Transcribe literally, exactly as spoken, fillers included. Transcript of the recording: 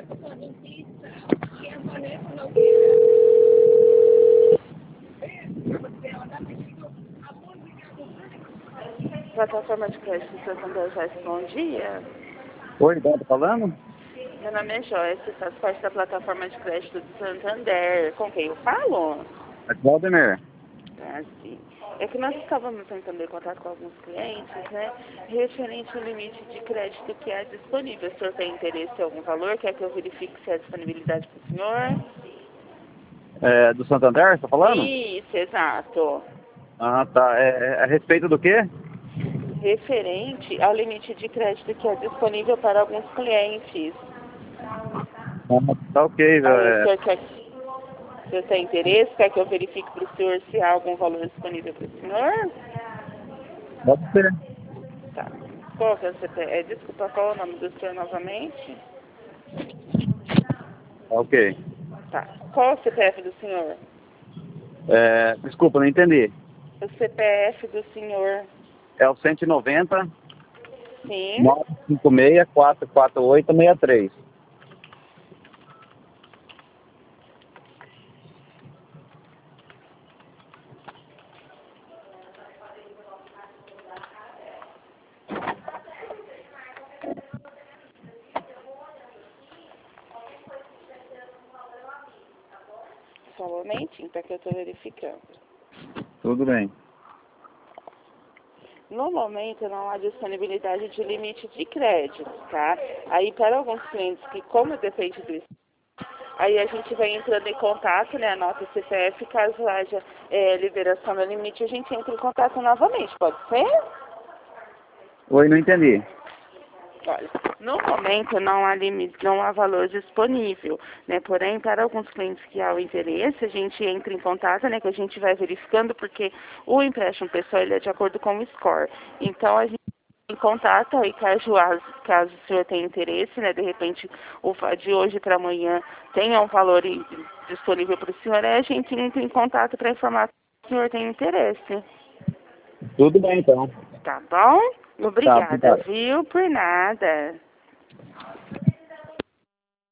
Plataforma de crédito Santander Joyce, bom dia. Oi, tá falando? Meu nome é Joyce, faço parte da plataforma de crédito do Santander. Com quem eu falo? É Valdemir. Ah, sim. É que nós estávamos tentando ter contato com alguns clientes, né? Referente ao limite de crédito que é disponível. O senhor tem interesse em algum valor? Quer que eu verifique se há disponibilidade para o senhor? É, do Santander, tá falando? Isso, exato. Ah, tá. É, é a respeito do quê? Referente ao limite de crédito que é disponível para alguns clientes. Ah, tá ok. Aí o É, senhor quer, o senhor tem interesse? Quer que eu verifique para o senhor se há algum valor disponível para o senhor? pode ser. Tá. Qual que é o C P F? É, desculpa, qual é o nome do senhor novamente? Tá ok. Tá. Qual é o C P F do senhor? É, desculpa, não entendi. O C P F do senhor. É o cento e noventa, Sim. nove cinco seis, quatro quatro oito, seis três. Só um momentinho, para que eu estou verificando. Tudo bem. No momento não há disponibilidade de limite de crédito, tá? Aí para alguns clientes que, como depende do aí a gente vai entrando em contato, né? Anota o C P F, caso haja é, liberação do limite, a gente entra em contato novamente, pode ser? Oi, não entendi. Olha, no momento não há limite, não há valor disponível, né? Porém, para alguns clientes que há o interesse, a gente entra em contato, né? Que a gente vai verificando, porque o empréstimo pessoal ele é de acordo com o score. Então a gente entra em contato aí caso, caso o senhor tenha interesse, né? De repente, o de hoje para amanhã tenha um valor disponível para o senhor, aí a gente entra em contato para informar que o senhor tem interesse. Tudo bem, então. Tá bom? Tá, Obrigada, obrigado. viu? Por nada.